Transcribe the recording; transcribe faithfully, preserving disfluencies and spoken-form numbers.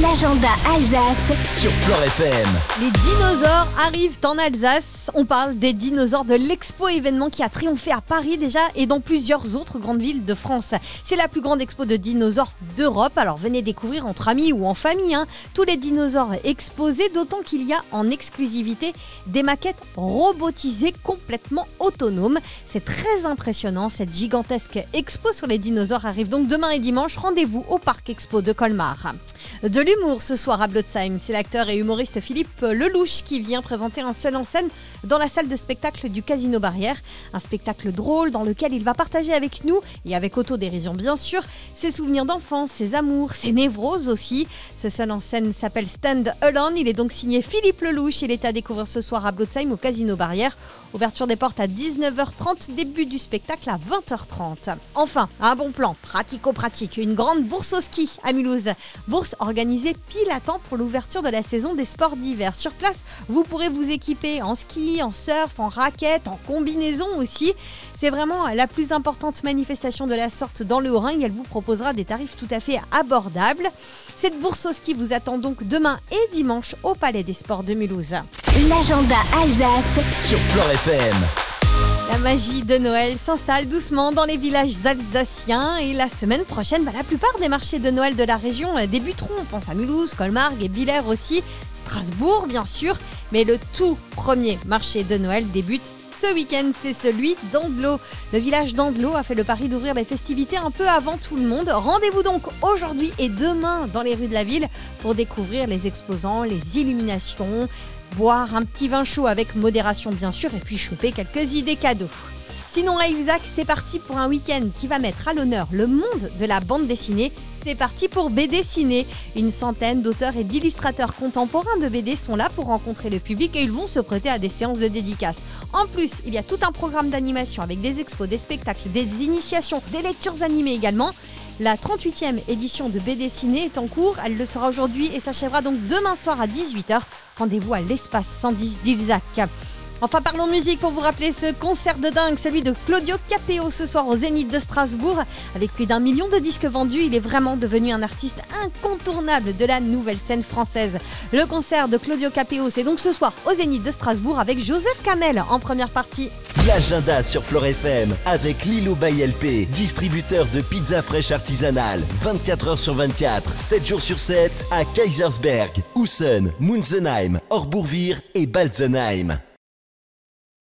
L'agenda Alsace sur Flore F M. Les dinosaures arrivent en Alsace. On parle des dinosaures de l'expo événement qui a triomphé à Paris déjà et dans plusieurs autres grandes villes de France. C'est la plus grande expo de dinosaures d'Europe. Alors venez découvrir entre amis ou en famille hein, tous les dinosaures exposés, d'autant qu'il y a en exclusivité des maquettes robotisées complètement autonomes. C'est très impressionnant. Cette gigantesque expo sur les dinosaures arrive donc demain et dimanche. Rendez-vous au Parc Expo de Colmar. De l'humour ce soir à Blotzheim, c'est l'acteur et humoriste Philippe Lelouch qui vient présenter un seul en scène dans la salle de spectacle du Casino Barrière. Un spectacle drôle dans lequel il va partager avec nous, et avec autodérision bien sûr, ses souvenirs d'enfance, ses amours, ses névroses aussi. Ce seul en scène s'appelle Stand Alone, il est donc signé Philippe Lelouch. Il est à découvrir ce soir à Blotzheim au Casino Barrière. Ouverture des portes à dix-neuf heures trente, début du spectacle à vingt heures trente. Enfin, un bon plan, pratico-pratique, une grande bourse au ski à Mulhouse. Bourse organisée pile à temps pour l'ouverture de la saison des sports d'hiver. Sur place, vous pourrez vous équiper en ski, en surf, en raquettes, en combinaison aussi. C'est vraiment la plus importante manifestation de la sorte dans le Haut-Rhin et elle vous proposera des tarifs tout à fait abordables. Cette bourse au ski vous attend donc demain et dimanche au Palais des Sports de Mulhouse. L'agenda Alsace sur Flore F M. La magie de Noël s'installe doucement dans les villages alsaciens et la semaine prochaine, bah, la plupart des marchés de Noël de la région débuteront. On pense à Mulhouse, Colmar, Guebwiller aussi, Strasbourg bien sûr. Mais le tout premier marché de Noël débute ce week-end, c'est celui d'Andlau. Le village d'Andlau a fait le pari d'ouvrir les festivités un peu avant tout le monde. Rendez-vous donc aujourd'hui et demain dans les rues de la ville pour découvrir les exposants, les illuminations, boire un petit vin chaud avec modération bien sûr et puis choper quelques idées cadeaux. Sinon à Ilzac, c'est parti pour un week-end qui va mettre à l'honneur le monde de la bande dessinée. C'est parti pour B D Ciné. Une centaine d'auteurs et d'illustrateurs contemporains de B D sont là pour rencontrer le public et ils vont se prêter à des séances de dédicaces. En plus, il y a tout un programme d'animation avec des expos, des spectacles, des initiations, des lectures animées également. La trente-huitième édition de B D Ciné est en cours, elle le sera aujourd'hui et s'achèvera donc demain soir à dix-huit heures. Rendez-vous à l'espace cent dix d'Ilzac. Enfin, parlons musique pour vous rappeler ce concert de dingue, celui de Claudio Capéo ce soir au Zénith de Strasbourg. Avec plus d'un million de disques vendus, il est vraiment devenu un artiste incontournable de la nouvelle scène française. Le concert de Claudio Capéo, c'est donc ce soir au Zénith de Strasbourg avec Joseph Kamel en première partie. L'agenda sur Flore F M avec Lilo by L P, distributeur de pizza fraîche artisanale, vingt-quatre heures sur vingt-quatre, sept jours sur sept à Kaisersberg, Hausen, Munzenheim, Orbourvire et Balzenheim.